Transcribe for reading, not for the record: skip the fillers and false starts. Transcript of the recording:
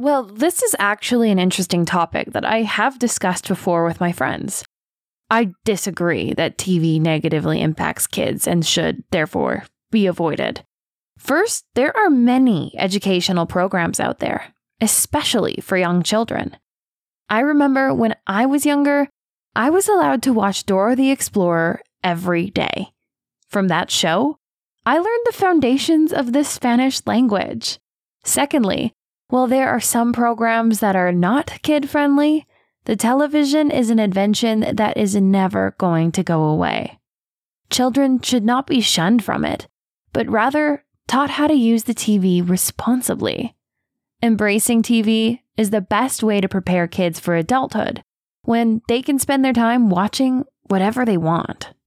Well, this is actually an interesting topic that I have discussed before with my friends. I disagree that TV negatively impacts kids and should, therefore, be avoided. First, there are many educational programs out there, especially for young children. I remember when I was younger, I was allowed to watch Dora the Explorer every day. From that show, I learned the foundations of the Spanish language. Secondly, while there are some programs that are not kid-friendly, the television is an invention that is never going to go away. Children should not be shunned from it, but rather taught how to use the TV responsibly. Embracing TV is the best way to prepare kids for adulthood, when they can spend their time watching whatever they want.